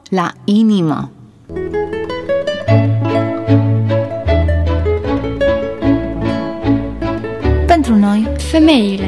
la inimă. Pentru noi, femeile.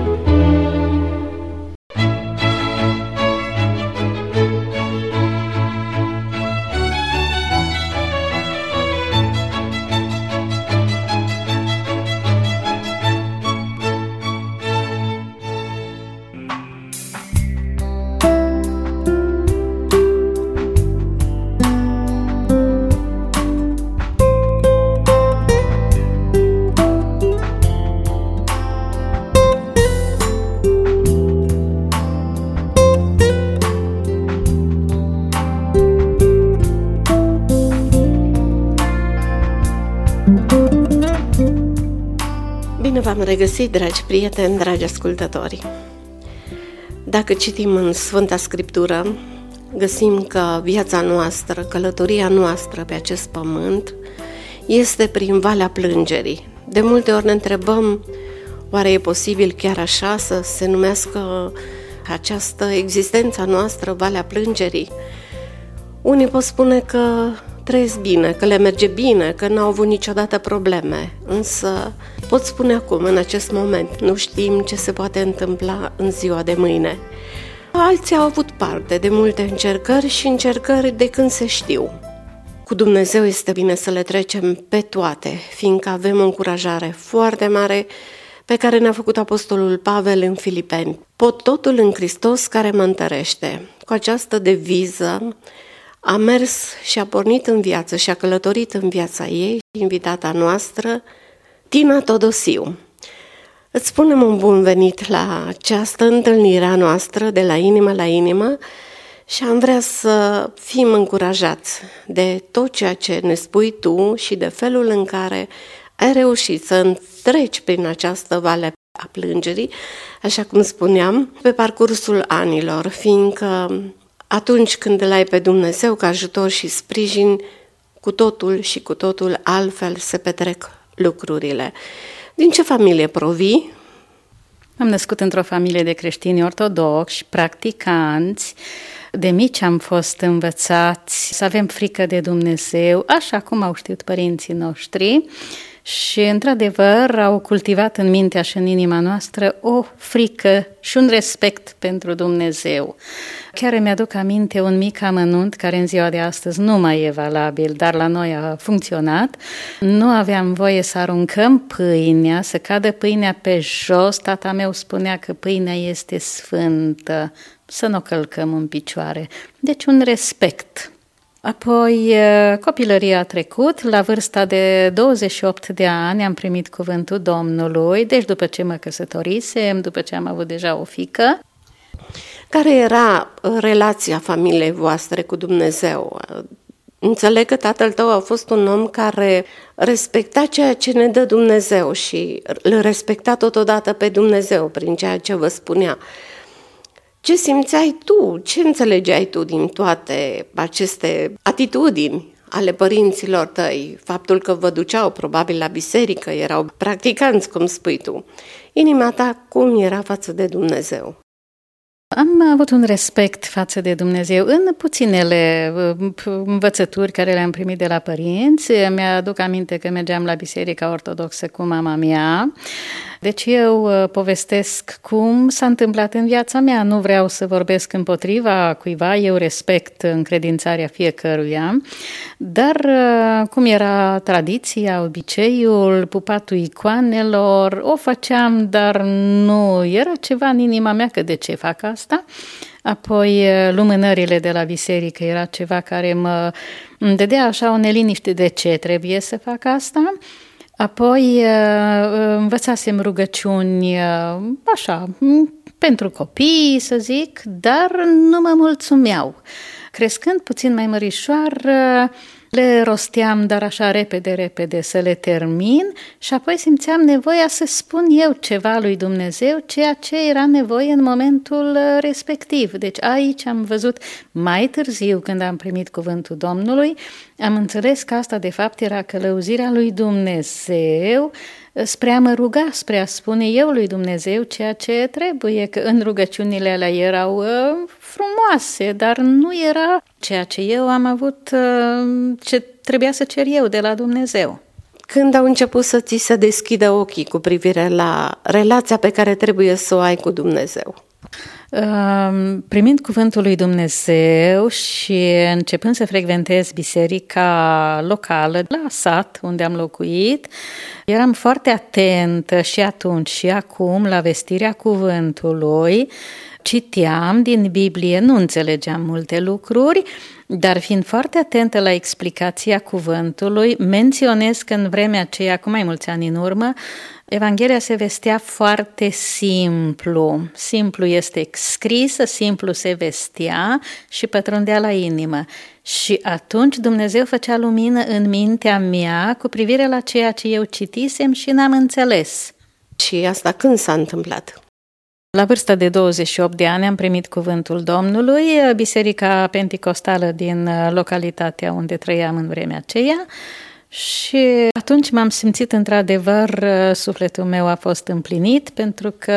Bine v-am regăsit, dragi prieteni, dragi ascultători! Dacă citim în Sfânta Scriptură, găsim că viața noastră, călătoria noastră pe acest pământ este prin valea plângerii. De multe ori ne întrebăm, oare e posibil chiar așa să se numească această existența noastră valea plângerii? Unii pot spune că trăiesc bine, că le merge bine, că n-au avut niciodată probleme, însă pot spune acum, în acest moment, nu știm ce se poate întâmpla în ziua de mâine. Alții au avut parte de multe încercări și încercări de când se știu. Cu Dumnezeu este bine să le trecem pe toate, fiindcă avem o încurajare foarte mare pe care ne-a făcut Apostolul Pavel în Filipeni. Pot totul în Hristos care mă întărește. Cu această deviză a mers și a pornit în viață și a călătorit în viața ei, invitata noastră, Tina Todosiu. Îți spunem un bun venit la această întâlnire a noastră de la inimă la inimă și am vrea să fim încurajați de tot ceea ce ne spui tu și de felul în care ai reușit să treci prin această vale a plângerii, așa cum spuneam, pe parcursul anilor, fiindcă atunci când îl ai pe Dumnezeu ca ajutor și sprijin, cu totul și cu totul altfel se petrec lucrurile. Din ce familie provii? Am născut într-o familie de creștini ortodoxi, practicanți. De mici am fost învățați să avem frică de Dumnezeu, așa cum au știut părinții noștri. Și, într-adevăr, au cultivat în mintea și în inima noastră o frică și un respect pentru Dumnezeu. Chiar îmi aduc aminte un mic amănunt care în ziua de astăzi nu mai e valabil, dar la noi a funcționat. Nu aveam voie să aruncăm pâinea, să cadă pâinea pe jos. Tata meu spunea că pâinea este sfântă, să nu o călcăm în picioare. Deci un respect. Apoi copilăria a trecut, la vârsta de 28 de ani am primit cuvântul Domnului, deci după ce mă căsătorisem, după ce am avut deja o fiică. Care era relația familiei voastre cu Dumnezeu? Înțeleg că tatăl tău a fost un om care respecta ceea ce ne dă Dumnezeu și îl respecta totodată pe Dumnezeu prin ceea ce vă spunea. Ce simțeai tu? Ce înțelegeai tu din toate aceste atitudini ale părinților tăi? Faptul că vă duceau probabil la biserică, erau practicanți, cum spui tu. Inima ta cum era față de Dumnezeu? Am avut un respect față de Dumnezeu în puținele învățături care le-am primit de la părinți. Mi-aduc aminte că mergeam la biserica ortodoxă cu mama mea. Deci eu povestesc cum s-a întâmplat în viața mea. Nu vreau să vorbesc împotriva cuiva, eu respect încredințarea fiecăruia. Dar cum era tradiția, obiceiul, pupatul icoanelor, o făceam, dar nu era ceva în inima mea că de ce fac asta. Apoi lumânările de la biserică era ceva care îmi dădea așa o neliniște de ce trebuie să fac asta. Apoi învățasem rugăciuni așa, pentru copii, să zic, dar nu mă mulțumeau. Crescând puțin mai mărișoară, le rosteam, dar așa repede să le termin și apoi simțeam nevoia să spun eu ceva lui Dumnezeu, ceea ce era nevoie în momentul respectiv. Deci aici am văzut mai târziu, când am primit cuvântul Domnului, am înțeles că asta de fapt era călăuzirea lui Dumnezeu spre a mă ruga, spre a spune eu lui Dumnezeu ceea ce trebuie, că în rugăciunile alea erau frumoase, dar nu era ceea ce eu am avut, ce trebuia să cer eu de la Dumnezeu. Când au început să ți se deschidă ochii cu privire la relația pe care trebuie să o ai cu Dumnezeu? Primind cuvântul lui Dumnezeu și începând să frecventez biserica locală la sat unde am locuit, eram foarte atentă și atunci și acum la vestirea cuvântului. Citeam din Biblie, nu înțelegeam multe lucruri, dar fiind foarte atentă la explicația cuvântului, menționez că în vremea aceea, cu mai mulți ani în urmă, Evanghelia se vestea foarte simplu. Simplu este scrisă, simplu se vestea și pătrundea la inimă. Și atunci Dumnezeu făcea lumină în mintea mea cu privire la ceea ce eu citisem și n-am înțeles. Și asta când s-a întâmplat? La vârsta de 28 de ani am primit cuvântul Domnului, Biserica Penticostală din localitatea unde trăiam în vremea aceea, și atunci m-am simțit într-adevăr, sufletul meu a fost împlinit, pentru că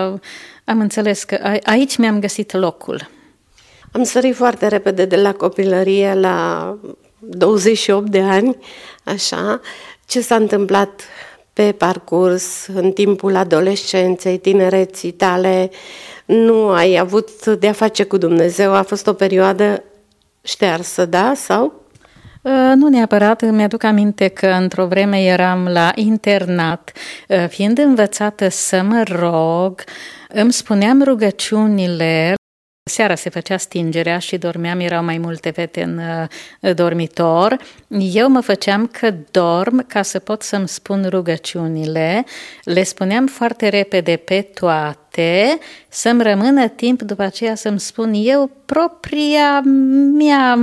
am înțeles că aici mi-am găsit locul. Am sărit foarte repede de la copilărie la 28 de ani, așa. Ce s-a întâmplat pe parcurs, în timpul adolescenței, tinereții tale? Nu ai avut de-a face cu Dumnezeu? A fost o perioadă ștearsă, da? Sau? Nu neapărat, îmi aduc aminte că într-o vreme eram la internat, fiind învățată să mă rog, îmi spuneam rugăciunile. Seara se făcea stingerea și dormeam, erau mai multe fete în dormitor. Eu mă făceam că dorm ca să pot să-mi spun rugăciunile. Le spuneam foarte repede pe toate, să-mi rămână timp după aceea să-mi spun eu propria mea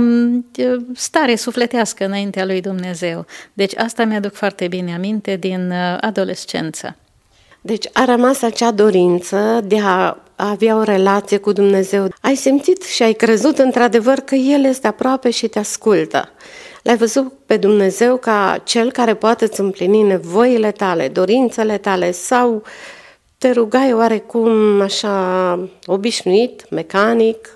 stare sufletească înaintea lui Dumnezeu. Deci asta mi-aduc foarte bine aminte din adolescență. Deci a rămas acea dorință de a avea o relație cu Dumnezeu. Ai simțit și ai crezut într-adevăr că El este aproape și te ascultă. L-ai văzut pe Dumnezeu ca Cel care poate îți împlini nevoile tale, dorințele tale, sau te rugai oarecum așa obișnuit, mecanic?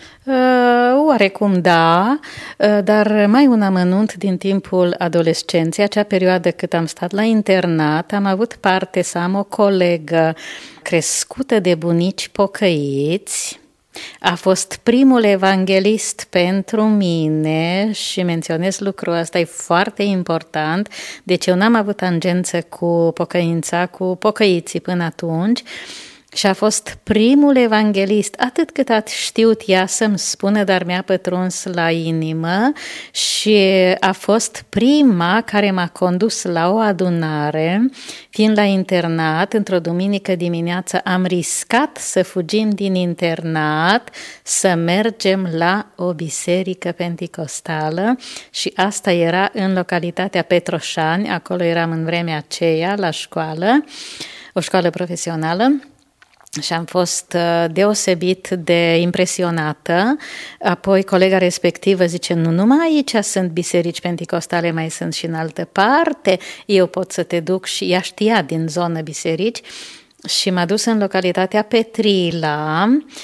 Oarecum da, dar mai un amănunt din timpul adolescenței, acea perioadă cât am stat la internat, am avut parte să am o colegă crescută de bunici pocăiți. A fost primul evanghelist pentru mine și menționez lucrul ăsta, e foarte important. Deci eu n-am avut tangență cu pocăința, cu pocăiții până atunci. Și a fost primul evanghelist, atât cât a știut ea să-mi spună, dar mi-a pătruns la inimă, și a fost prima care m-a condus la o adunare. Fiind la internat, într-o duminică dimineață am riscat să fugim din internat, să mergem la o biserică penticostală, și asta era în localitatea Petroșani, acolo eram în vremea aceea la școală, o școală profesională. Și am fost deosebit de impresionată. Apoi colega respectivă zice, nu numai aici sunt biserici penticostale, mai sunt și în altă parte, eu pot să te duc, și ea știa din zonă biserici, și m-a dus în localitatea Petrila.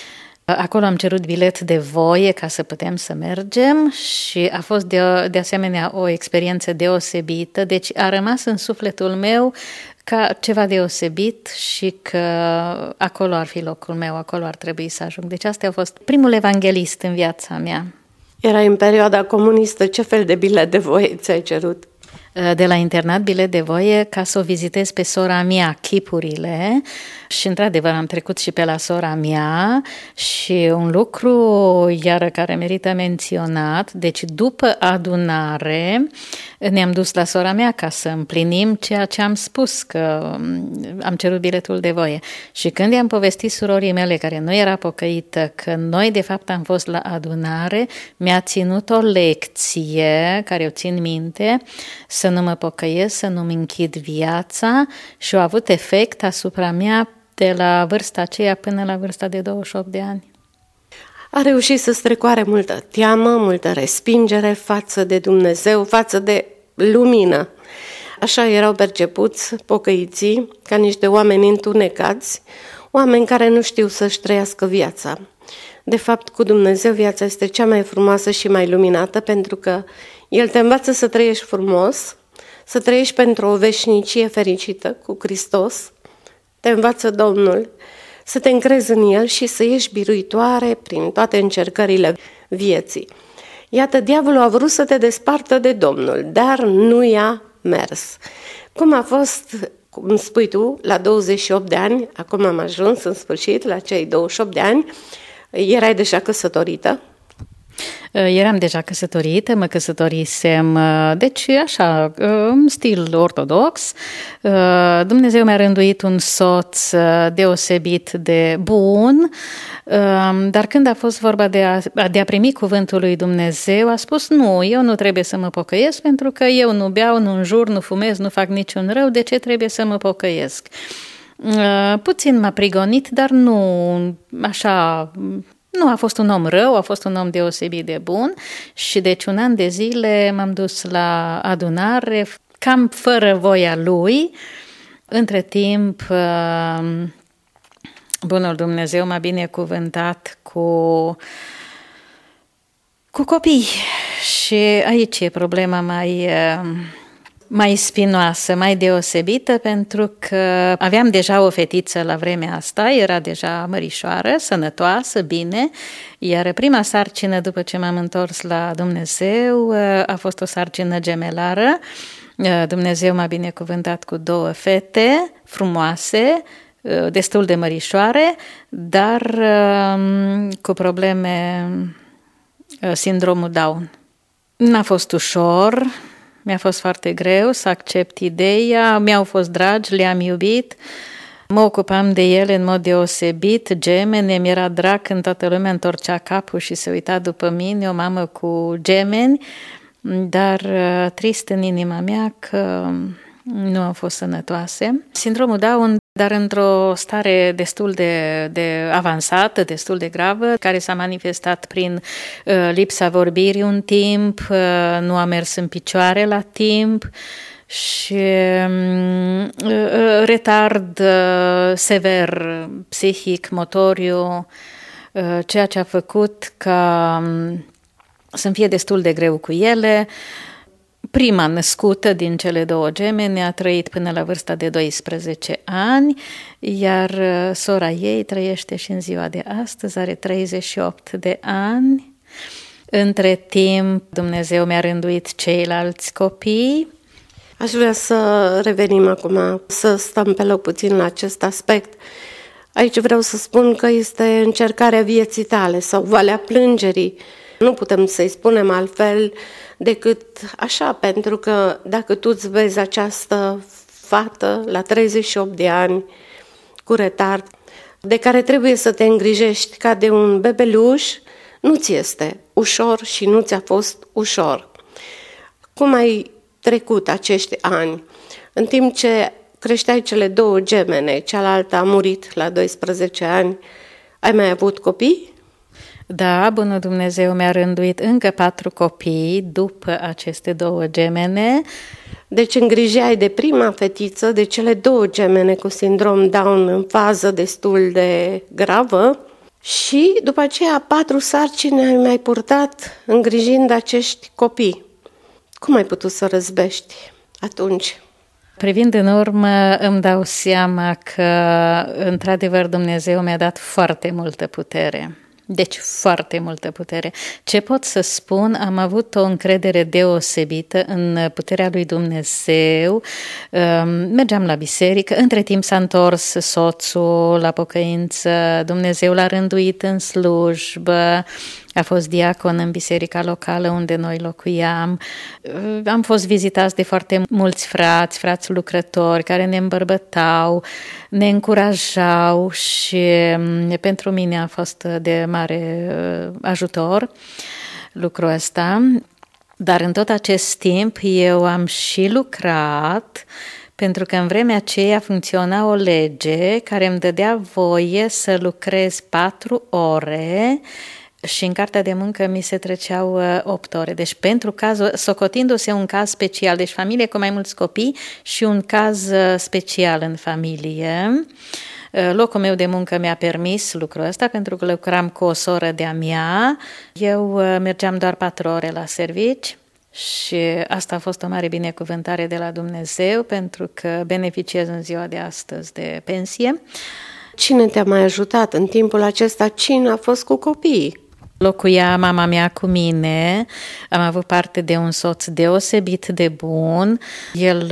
Acolo am cerut bilet de voie ca să putem să mergem și a fost de asemenea o experiență deosebită, deci a rămas în sufletul meu ca ceva deosebit și că acolo ar fi locul meu, acolo ar trebui să ajung. Deci asta a fost primul evanghelist în viața mea. Era în perioada comunistă, ce fel de bilet de voie ți-ai cerut? De la internat bilet de voie ca să o vizitez pe sora mea, chipurile, și într-adevăr am trecut și pe la sora mea. Și un lucru iară care merită menționat, deci după adunare ne-am dus la sora mea ca să împlinim ceea ce am spus, că am cerut biletul de voie. Și când i-am povestit surorii mele, care nu era pocăită, că noi de fapt am fost la adunare, mi-a ținut o lecție care o țin minte, să nu mă pocăiesc, să nu-mi închid viața, și a avut efect asupra mea de la vârsta aceea până la vârsta de 28 de ani. A reușit să strecoare multă teamă, multă respingere față de Dumnezeu, față de lumină. Așa erau percepuți pocăiții ca niște oameni întunecați, oameni care nu știu să-și trăiască viața. De fapt, cu Dumnezeu viața este cea mai frumoasă și mai luminată, pentru că El te învață să trăiești frumos, să trăiești pentru o veșnicie fericită cu Hristos, te învață Domnul să te încrezi în El și să ieși biruitoare prin toate încercările vieții. Iată, diavolul a vrut să te despartă de Domnul, dar nu i-a mers. Cum a fost, cum spui tu, la 28 de ani, acum am ajuns în sfârșit la cei 28 de ani, erai deja căsătorită? Eram deja căsătorită, mă căsătorisem, deci așa, în stil ortodox. Dumnezeu mi-a rânduit un soț deosebit de bun, dar când a fost vorba de a primi cuvântul lui Dumnezeu, a spus nu, eu nu trebuie să mă pocăiesc pentru că eu nu beau, nu înjur, nu fumez, nu fac niciun rău, de ce trebuie să mă pocăiesc? Puțin m-a prigonit, dar nu așa... Nu a fost un om rău, a fost un om deosebit de bun și deci un an de zile m-am dus la adunare, cam fără voia lui. Între timp, bunul Dumnezeu m-a binecuvântat cu copii și aici e problema mai spinoasă, mai deosebită, pentru că aveam deja o fetiță la vremea asta, era deja mărișoară, sănătoasă, bine, iar prima sarcină după ce m-am întors la Dumnezeu a fost o sarcină gemelară. Dumnezeu m-a binecuvântat cu 2 fete frumoase, destul de mărișoare, dar cu probleme sindromul Down. N-a fost ușor. Mi-a fost foarte greu să accept ideea, mi-au fost dragi, le-am iubit, mă ocupam de ele în mod deosebit, gemene, mi-era drag când toată lumea întorcea capul și se uita după mine, o mamă cu gemeni, dar trist în inima mea că nu au fost sănătoase. Sindromul Down, dar într-o stare destul de avansată, destul de gravă, care s-a manifestat prin lipsa vorbirii un timp, nu a mers în picioare la timp și retard sever psihic, motoriu, ceea ce a făcut ca să-mi fie destul de greu cu ele. Prima născută din cele 2 gemene a trăit până la vârsta de 12 ani, iar sora ei trăiește și în ziua de astăzi, are 38 de ani. Între timp, Dumnezeu mi-a rânduit ceilalți copii. Aș vrea să revenim acum, să stăm pe loc puțin la acest aspect. Aici vreau să spun că este încercarea vieții tale sau valea plângerii. Nu putem să-i spunem altfel decât așa, pentru că dacă tu îți vezi această fată la 38 de ani cu retard, de care trebuie să te îngrijești ca de un bebeluș, nu ți este ușor și nu ți-a fost ușor. Cum ai trecut acești ani? În timp ce creșteai cele 2 gemene, cealaltă a murit la 12 ani, ai mai avut copii? Da, bunul Dumnezeu mi-a rânduit încă 4 copii după aceste 2 gemene. Deci îngrijeai de prima fetiță, de cele 2 gemene cu sindrom Down în fază destul de gravă și după aceea 4 sarcini ai mai purtat îngrijind acești copii. Cum ai putut să răzbești atunci? Privind în urmă, îmi dau seama că, într-adevăr, Dumnezeu mi-a dat foarte multă putere. Deci foarte multă putere. Ce pot să spun? Am avut o încredere deosebită în puterea lui Dumnezeu. Mergeam la biserică, între timp s-a întors soțul la pocăință, Dumnezeu l-a rânduit în slujbă, a fost diacon în biserica locală unde noi locuiam. Am fost vizitați de foarte mulți frați lucrători care ne îmbărbătau, ne încurajau și pentru mine a fost de mare ajutor lucrul ăsta. Dar în tot acest timp eu am și lucrat, pentru că în vremea aceea funcționa o lege care îmi dădea voie să lucrez 4 ore și în cartea de muncă mi se treceau 8 ore. Deci pentru cazul, socotindu-se un caz special, deci familie cu mai mulți copii și un caz special în familie, locul meu de muncă mi-a permis lucrul ăsta pentru că lucram cu o soră de-a mea. Eu mergeam doar 4 ore la servici și asta a fost o mare binecuvântare de la Dumnezeu pentru că beneficiez în ziua de astăzi de pensie. Cine te-a mai ajutat în timpul acesta? Cine a fost cu copiii? Locuia mama mea cu mine, am avut parte de un soț deosebit de bun, el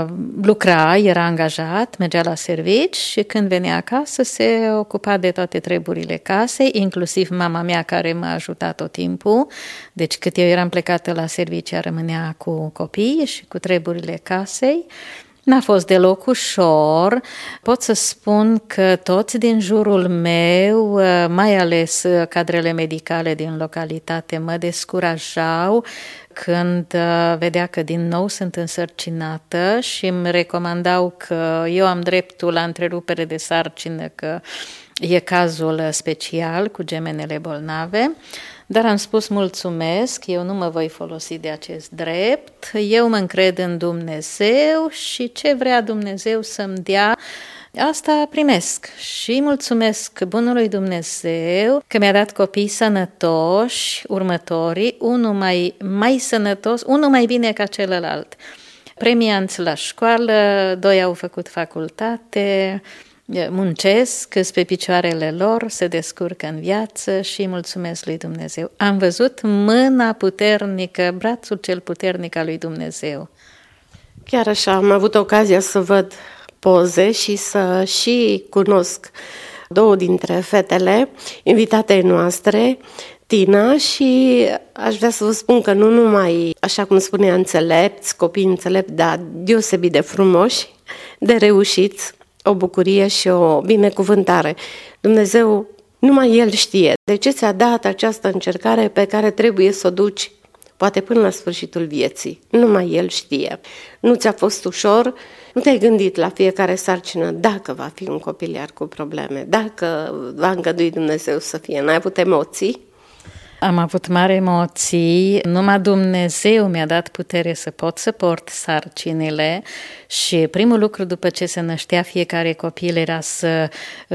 lucra, era angajat, mergea la servici și când venea acasă se ocupa de toate treburile casei, inclusiv mama mea care m-a ajutat tot timpul, deci cât eu eram plecată la servici, ea rămânea cu copiii și cu treburile casei. N-a fost deloc ușor. Pot să spun că toți din jurul meu, mai ales cadrele medicale din localitate, mă descurajau când vedea că din nou sunt însărcinată și îmi recomandau că eu am dreptul la întrerupere de sarcină, că e cazul special cu gemenele bolnave. Dar am spus mulțumesc, eu nu mă voi folosi de acest drept, eu mă încred în Dumnezeu și ce vrea Dumnezeu să-mi dea, asta primesc. Și mulțumesc bunului Dumnezeu că mi-a dat copii sănătoși, următorii, unul mai sănătos, unul mai bine ca celălalt. Premianți la școală, 2 au făcut facultate, muncesc, sunt pe picioarele lor, se descurcă în viață și mulțumesc lui Dumnezeu. Am văzut mâna puternică, brațul cel puternic al lui Dumnezeu. Chiar așa, am avut ocazia să văd poze și să și cunosc 2 dintre fetele invitatei noastre, Tina, și aș vrea să vă spun că nu numai, așa cum spunea, înțelepți, copii înțelepți, dar deosebit de frumoși, de reușiți, o bucurie și o binecuvântare. Dumnezeu, numai El știe de ce ți-a dat această încercare pe care trebuie să o duci, poate până la sfârșitul vieții. Numai El știe. Nu ți-a fost ușor, nu te-ai gândit la fiecare sarcină dacă va fi un copiliar cu probleme, dacă va îngădui Dumnezeu să fie. N-ai avut emoții? Am avut mari emoții, numai Dumnezeu mi-a dat putere să pot să port sarcinile și primul lucru după ce se năștea fiecare copil era să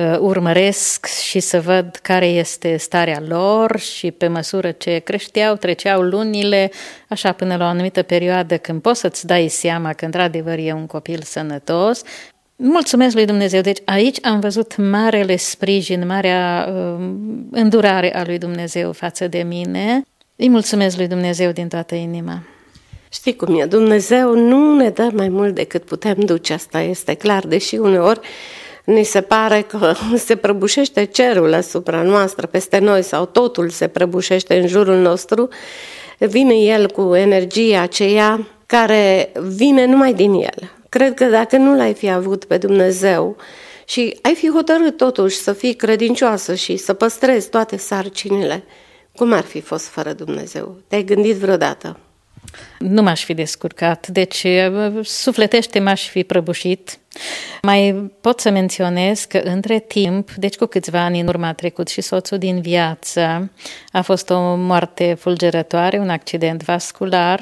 urmăresc și să văd care este starea lor și pe măsură ce creșteau, treceau lunile, așa până la o anumită perioadă când poți să-ți dai seama că într-adevăr e un copil sănătos. Mulțumesc lui Dumnezeu. Deci aici am văzut marele sprijin, marea îndurare a lui Dumnezeu față de mine. Îi mulțumesc lui Dumnezeu din toată inima. Știi cum e, Dumnezeu nu ne dă mai mult decât putem duce, asta este clar, deși uneori ni se pare că se prăbușește cerul asupra noastră, peste noi, sau totul se prăbușește în jurul nostru, vine El cu energia aceea care vine numai din El. Cred că dacă nu l-ai fi avut pe Dumnezeu și ai fi hotărât totuși să fii credincioasă și să păstrezi toate sarcinile, cum ar fi fost fără Dumnezeu? Te-ai gândit vreodată? Nu m-aș fi descurcat, deci sufletește m-aș fi prăbușit. Mai pot să menționez că între timp, deci cu câțiva ani în urmă a trecut și soțul din viață, a fost o moarte fulgerătoare, un accident vascular.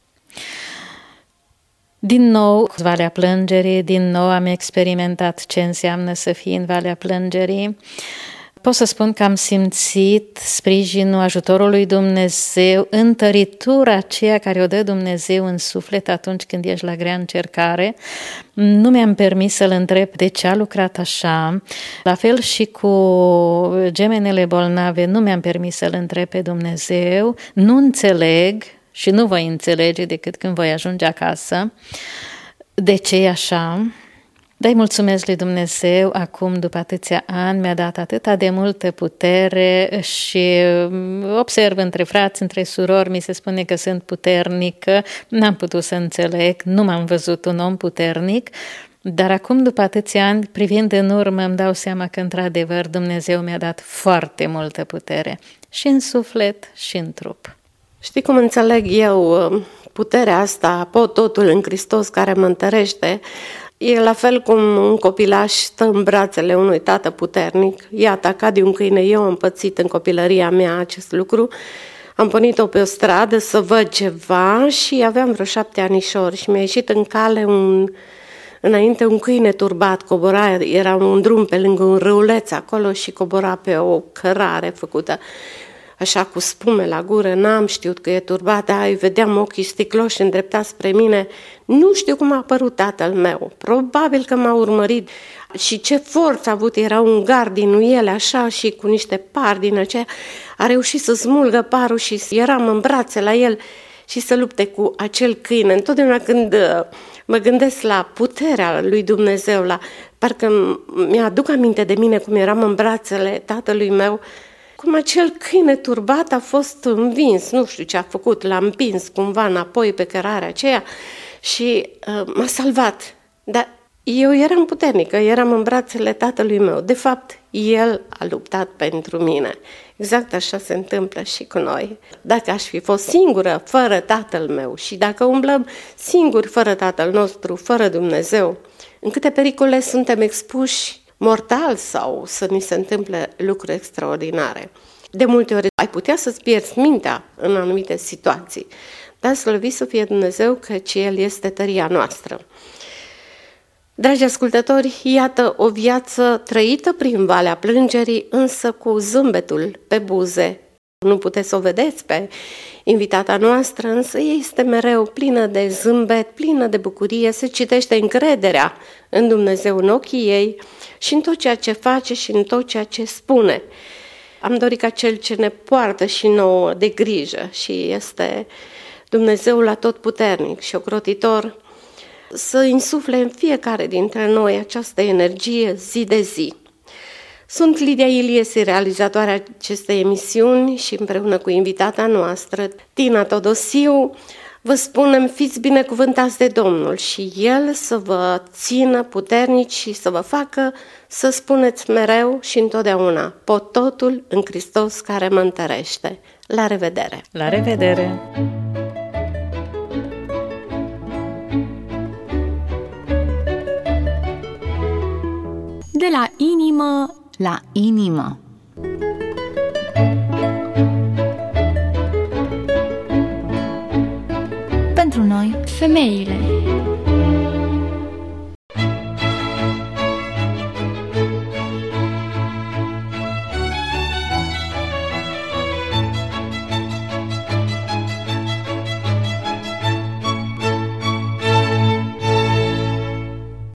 Din nou, Valea Plângerii, din nou am experimentat ce înseamnă să fii în Valea Plângerii. Pot să spun că am simțit sprijinul, ajutorul lui Dumnezeu, întăritura aceea care o dă Dumnezeu în suflet atunci când ești la grea încercare. Nu mi-am permis să-L întreb de ce a lucrat așa. La fel și cu gemenele bolnave, nu mi-am permis să-L întreb pe Dumnezeu. Nu înțeleg și nu voi înțelege decât când voi ajunge acasă. De ce e așa? Dar îi mulțumesc lui Dumnezeu, acum după atâția ani mi-a dat atâta de multă putere și observ între frați, între surori, mi se spune că sunt puternică, n-am putut să înțeleg, nu m-am văzut un om puternic, dar acum după atâția ani, privind în urmă, îmi dau seama că într-adevăr Dumnezeu mi-a dat foarte multă putere, și în suflet și în trup. Știi cum înțeleg eu puterea asta, pot totul în Hristos care mă întărește, e la fel cum un copilaș stă în brațele unui tată puternic. E atacat de un câine. Eu am pățit în copilăria mea acest lucru. Am pornit-o pe o stradă să văd ceva și aveam vreo 7 anișori și mi-a ieșit în cale înainte un câine turbat, cobora, era un drum pe lângă un râuleț acolo și cobora pe o cărare făcută așa cu spume la gură, n-am știut că e turbat, dar îi vedeam ochii sticloși îndreptați spre mine. Nu știu cum a apărut tatăl meu, probabil că m-a urmărit și ce forță a avut, era un gard din uiele așa și cu niște pari din aceea, a reușit să smulgă parul și eram în brațe la el și să lupte cu acel câine. Întotdeauna când mă gândesc la puterea lui Dumnezeu, parcă mi-aduc aminte de mine cum eram în brațele tatălui meu, cum acel câine turbat a fost învins, nu știu ce a făcut, l-a împins cumva înapoi pe cărarea aceea și m-a salvat. Dar eu eram puternică, eram în brațele tatălui meu. De fapt, el a luptat pentru mine. Exact așa se întâmplă și cu noi. Dacă aș fi fost singură, fără tatăl meu, și dacă umblăm singuri, fără tatăl nostru, fără Dumnezeu, în câte pericole suntem expuși mortal sau să ni se întâmple lucruri extraordinare. De multe ori ai putea să-ți pierzi mintea în anumite situații, dar slăvit să fie Dumnezeu căci El este tăria noastră. Dragi ascultători, iată o viață trăită prin valea plângerii, însă cu zâmbetul pe buze. Nu puteți să o vedeți pe invitata noastră, însă ea este mereu plină de zâmbet, plină de bucurie, se citește încrederea în Dumnezeu în ochii ei și în tot ceea ce face și în tot ceea ce spune. Am dorit ca Cel ce ne poartă și nouă de grijă și este Dumnezeul atotputernic și ocrotitor, să insufle în fiecare dintre noi această energie zi de zi. Sunt Lidia Iliesi, realizatoarea acestei emisiuni și împreună cu invitata noastră, Tina Todosiu, vă spunem, fiți binecuvântați de Domnul și El să vă țină puternici și să vă facă să spuneți mereu și întotdeauna, pot totul în Hristos care mă întărește. La revedere! La revedere! De la inimă la inimă. Pentru noi, femeile.